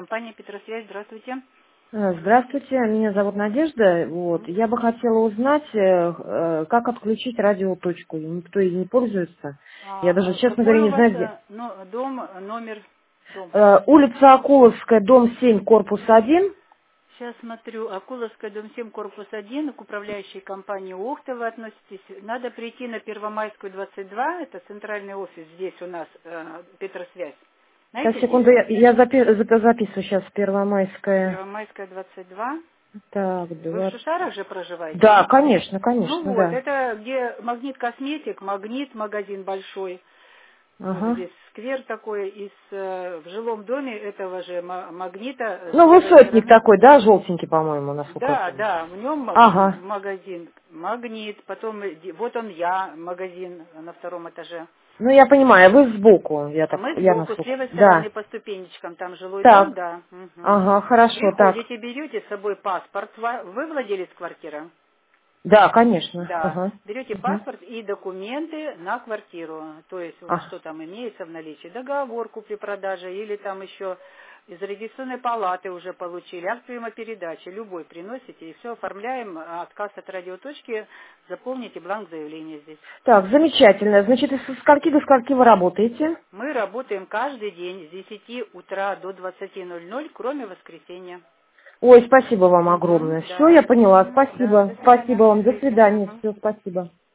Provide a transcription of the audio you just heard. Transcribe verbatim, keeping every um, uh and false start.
Компания Петросвязь, здравствуйте. Э, Здравствуйте, меня зовут Надежда. Вот. Мгм. Я бы хотела узнать, э, э, как отключить радиоточку. Никто ей не пользуется. Я даже, А, а честно какой говоря, у не вас знаю где. э, но- дом, э, номер, дом? Э, Улица Акуловская, дом семь, корпус один. Сейчас смотрю, Акуловская, дом семь, корпус один, к управляющей компании Ухта вы относитесь. Надо прийти на Первомайскую, двадцать два, это центральный офис здесь у нас, э, Петросвязь. Сейчас, Знаете где? секунду, я, я запи- запи- записываю сейчас Первомайская. Первомайская, двадцать два. Так, Вы в два. Шушарах же проживаете, Да, да? конечно, Ну конечно, вот, да. это где Магнит Косметик, Магнит, магазин большой. Вот Ага. здесь сквер такой, из, э, в жилом доме этого же ма- Магнита, э, с Ну, левой высотник стороны. такой, да, желтенький, по-моему, насколько я Да, помню. да, в нем Ага. магазин Магнит, потом э, ди- вот он я, магазин на втором этаже. Ну, я понимаю, вы сбоку, я А так, мы я сбоку, с насколько. левой Да. стороны по ступенечкам, там жилой дом, Так. да. Мгм. Ага, хорошо, так. Приходите, берете с собой паспорт. Ва- Вы владелец квартиры? Да, конечно. Да, Ага. берете Угу. паспорт и документы на квартиру. То есть у вас А. что там имеется в наличии? Договор купли-продажи или там еще из регистрационной палаты уже получили, акт приема-передачи, любой приносите и все оформляем, а отказ от радиоточки, заполните бланк заявления здесь. Так, замечательно. Значит, со скольки до скольки вы работаете? Мы работаем каждый день с десяти утра до двадцати ноль-ноль, кроме воскресенья. Ой, спасибо вам Угу, огромное. Все, да, я поняла. угу, да, Спасибо. до Спасибо свидания, вам. До счастливо. свидания. Мгм. Все, спасибо.